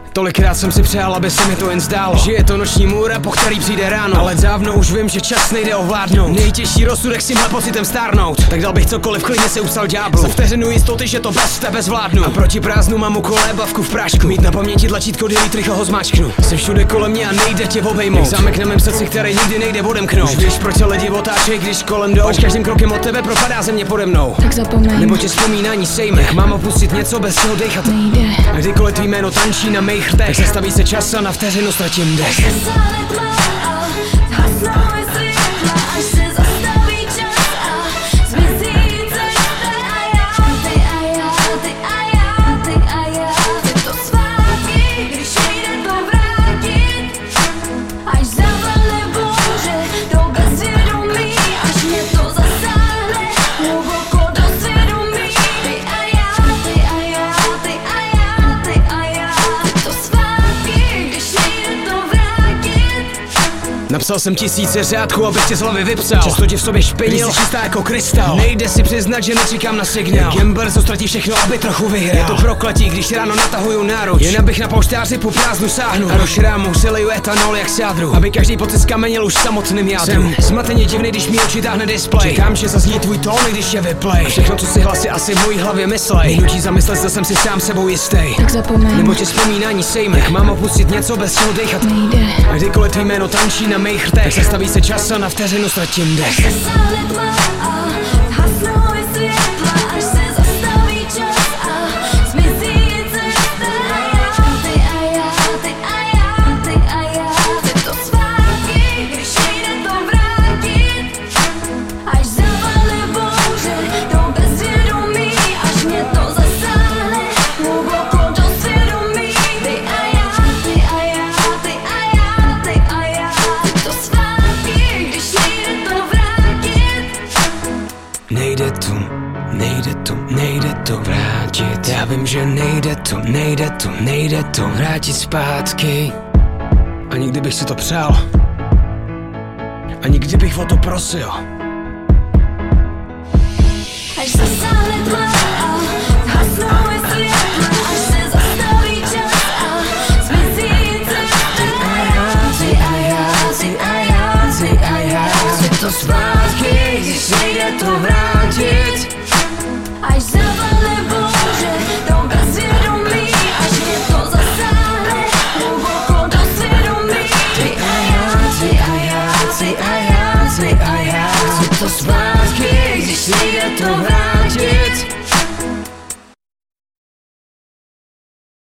Tolikrát jsem si přál, aby se mi to jen zdálo, že je to noční můra, po který přijde ráno. Ale dávno už vím, že čas nejde ovládnout. Nejtěžší rozsudek s tímhle pocitem stárnout. Tak dal bych cokoliv, klidně se upsal ďáblu. Za vteřinu jistoty, že to bez tebe zvládnu. A proti prázdnu mám u kolébavku v prášku. Mít na paměti tlačítko delete, rychle ho zmáčknu. Jsi všude kolem mě a nejde tě obejmout. Zámek na mém srdci, který nikdy nejde odemknout. Už víš, proč se lidi otáčej, když kolem jdou. Až každým krokem od tebe propadá země pode mnou. Tak zapomeň, nebo tě vzpomínání sejme. Mám opustit něco, bez čeho dechat nejde. A kdykoliv tvý jméno tančí na mých rtech, tak zastaví se čas a na vteřinu ztratím dech. Napsal jsem tisíce řádků, abych tě z hlavy vypsal. Často tě v sobě špinil, jsi čistá jako krystal. Nejde si přiznat, že nečekám na signál. Gambler, co ztratí všechno, aby trochu vyhrál. Je to prokletí, když ráno natahuju náruč. Jen abych na polštáři po prázdnu sáhnu. A do šrámu si leju etanol jak sádru, aby každý pocit skameněl už samotným jádru. Jsem zmateně divný, když mi oči táhne display. Čekám, že zazní tvůj tón, když je vyplay. A všechno, co si hlasy asi v mojí hlavě myslej. Nutí zamyslet, zda jsem si sám sebou jistý. Tak zapomeň, nebo tě vzpomínání sejme. Mám opustit něco, bez čeho dechat nejde. A kdykoliv tvý jméno tančí na mých rtech, tak zastaví se čas a na vteřinu ztratím dech. Nejde to vrátit. Já vím, že nejde to vrátit zpátky. Ani kdybych si to přál, ani kdybych o to prosil.